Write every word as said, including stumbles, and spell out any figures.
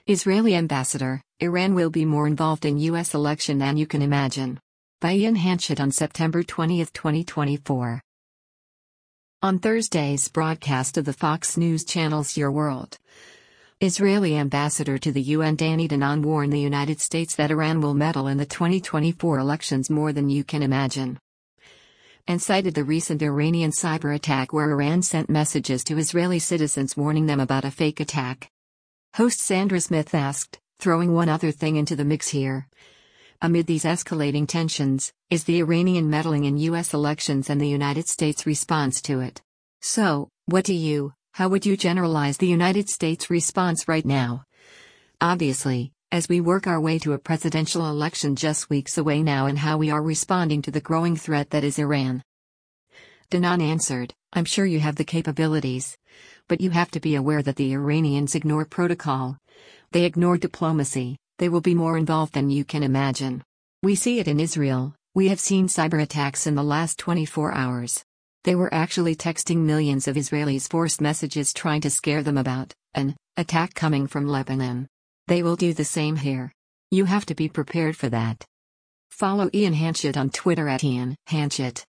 Israeli ambassador, Iran will be more involved in U S election than you can imagine. By Ian Hanchett on September twentieth, twenty twenty-four. On Thursday's broadcast of the Fox News Channel's Your World, Israeli ambassador to the U N Danny Danon warned the United States that Iran will meddle in the twenty twenty-four elections more than you can imagine, and cited the recent Iranian cyber attack where Iran sent messages to Israeli citizens warning them about a fake attack. Host Sandra Smith asked, throwing one other thing into the mix here. Amid these escalating tensions, is the Iranian meddling in U S elections and the United States response to it. So, what do you, how would you generalize the United States response right now? Obviously, as we work our way to a presidential election just weeks away now, and how we are responding to the growing threat that is Iran. Danon answered, I'm sure you have the capabilities. But you have to be aware that the Iranians ignore protocol. They ignore diplomacy. They will be more involved than you can imagine. We see it in Israel. We have seen cyber attacks in the last twenty-four hours. They were actually texting millions of Israelis forced messages trying to scare them about an attack coming from Lebanon. They will do the same here. You have to be prepared for that. Follow Ian Hanchett on Twitter at Ian Hanchett.